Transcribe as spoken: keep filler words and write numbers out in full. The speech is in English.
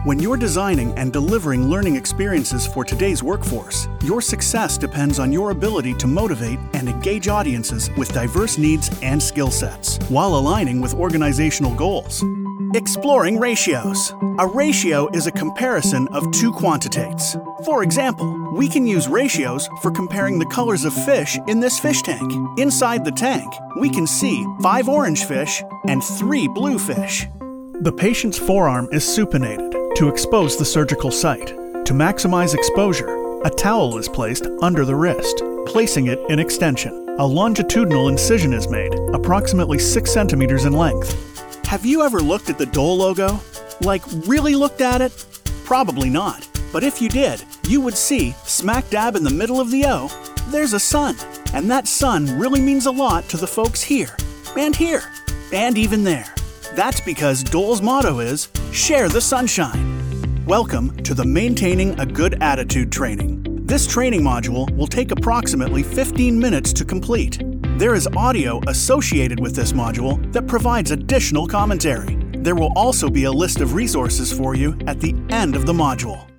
When you're designing and delivering learning experiences for today's workforce, your success depends on your ability to motivate and engage audiences with diverse needs and skill sets, while aligning with organizational goals. Exploring ratios. A ratio is a comparison of two quantitates. For example, we can use ratios for comparing the colors of fish in this fish tank. Inside the tank, we can see five orange fish and three blue fish. The patient's forearm is supinated to expose the surgical site. To maximize exposure, a towel is placed under the wrist, placing it in extension. A longitudinal incision is made, approximately six centimeters in length. Have you ever looked at the Dole logo? Like, really looked at it? Probably not. But if you did, you would see, smack dab in the middle of the O, there's a sun. And that sun really means a lot to the folks here, and here, and even there. That's because Dole's motto is, share the sunshine. Welcome to the Maintaining a Good Attitude training. This training module will take approximately fifteen minutes to complete. There is audio associated with this module that provides additional commentary. There will also be a list of resources for you at the end of the module.